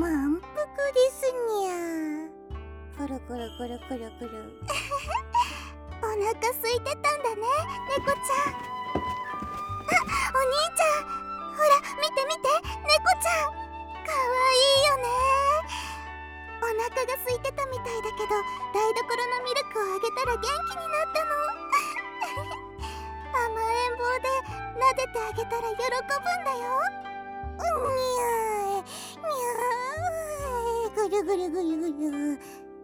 満腹ですにゃ。くるくるくるくるくる。お腹空いてたんだね、猫ちゃん。お兄ちゃん、ほら見て見て、猫ちゃんかわいいよね。お腹が空いてたみたいだけど、台所のミルクをあげたら元気になったの。甘えん坊で撫でてあげたら喜ぶんだよ。にゃーにゃー、ぐるぐるぐるぐる。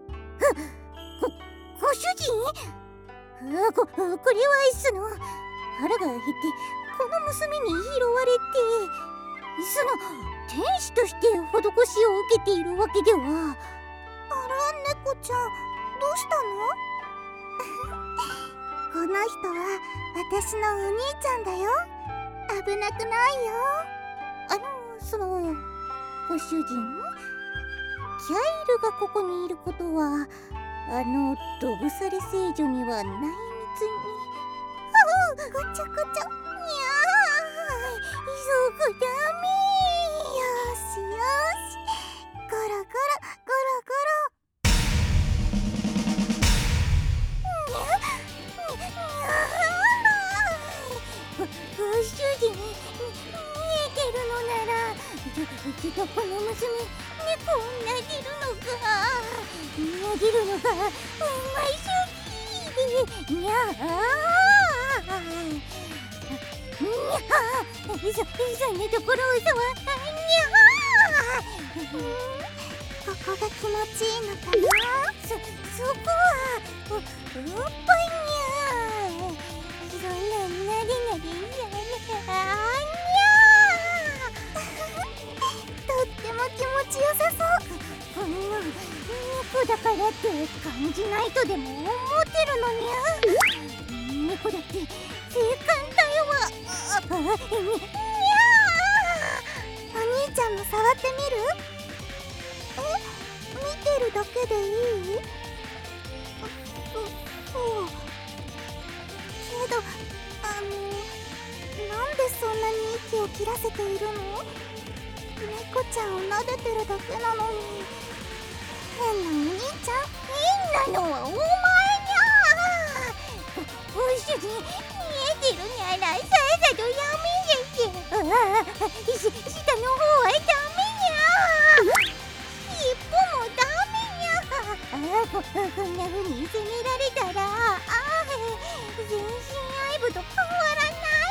ご主人？これはいっその腹が減ってこの娘に拾われて、その天使として施しを受けているわけでは。あら、猫ちゃん、どうしたの？この人は私のお兄ちゃんだよ。危なくないよ。ご主人、キャイルがここにいることはどぶされ聖女には内密に。こちょこちょ、にゃーい、そこだめ。よしよし、ゴロゴロゴロゴロ。ご主人、見えてるのなら、この娘、猫をなでるのか。なでるのがうまいしょき。にゃーそんなところをここが気持ちいいのかな。そこはおっぱいにゃー。そんななでなでやらとっても気持ちよさそう。こんな猫だからって感じないとでも思ってるのにゃ。猫だって性感だよ。にゃー。お兄ちゃんも触ってみる？見てるだけでいい？そうけど、なんでそんなに息を切らせているの？猫ちゃんを撫でてるだけなのに。変なお兄ちゃん？変なのはお前にゃー。ご主人、見えてるにゃらさっさとやめて。下の方はダメにゃー。尻尾もダメにゃー。こんな風に責められたら全身愛撫と変わら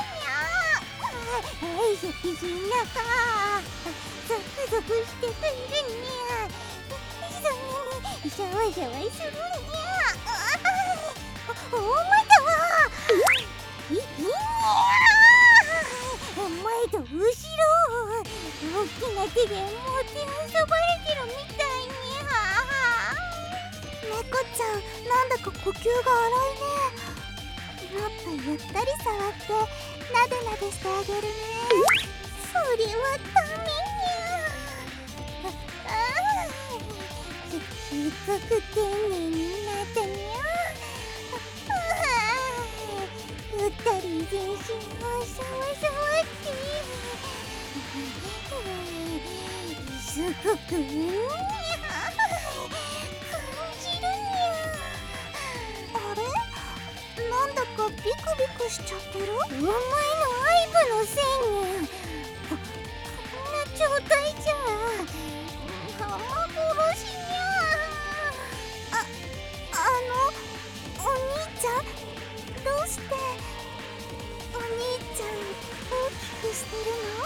ないにゃー。背中ゾクゾクしてくるにゃ。そんなにシャワシャワするにゃ。お前だわ。いにゃー。前と後ろ大きな手でもてあそばれてるみたいにゃ。猫ちゃん、なんだか呼吸が荒いね。もっとゆったり触ってなでなでしてあげるね。それはダメにゃ。すっごく丁寧になったにゃ。うっかり全身をさわさわってすごくにゃ感じるにゃ。あれ、なんだかビクビクしちゃってる？お前の愛撫のせいにゃ。こんな状態じゃ浜殺しにゃ。お兄ちゃん、どうしてお兄ちゃん大きくしてるの？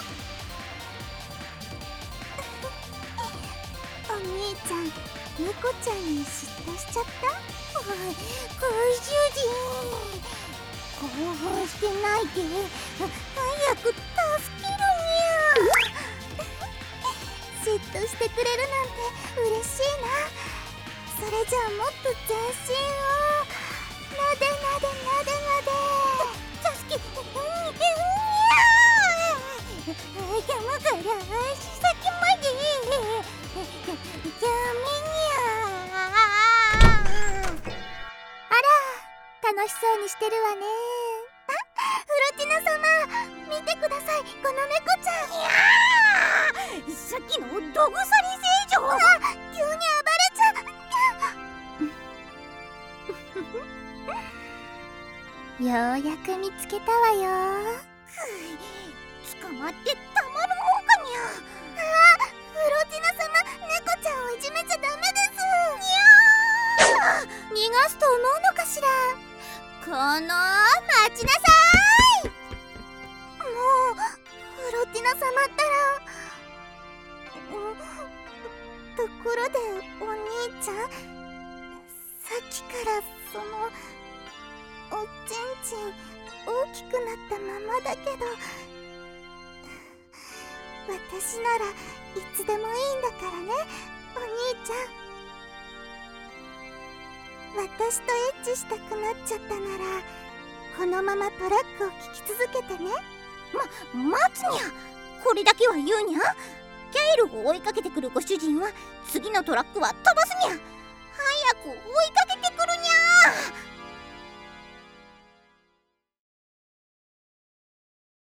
お兄ちゃん、猫ちゃんに嫉妬しちゃった？ご主人、興奮してないで早く助けるにゃ。嫉妬してくれるなんて嬉しいな。それじゃあもっと全身をなでなでなでなで助けてにゃ。頭から足先までダメにゃ。あら、楽しそうにしてるわね。フロチナ様、見てください、この猫ちゃん。さっきのドグサリ星く見つけたわよ。捕まってたまるもんかにゃ。フロティナ様、猫ちゃんをいじめちゃダメです。にゃー。逃がすと思うのかしら。この待ちなさい。もうフロティナ様ったら。ところでお兄ちゃん、さっきからそのおちんちん大きくなったままだけど、私ならいつでもいいんだからね、お兄ちゃん。私とエッチしたくなっちゃったなら、このままトラックを聞き続けてね。待つにゃ。これだけは言うにゃ。ケイルを追いかけてくるご主人は次のトラックは飛ばすにゃ。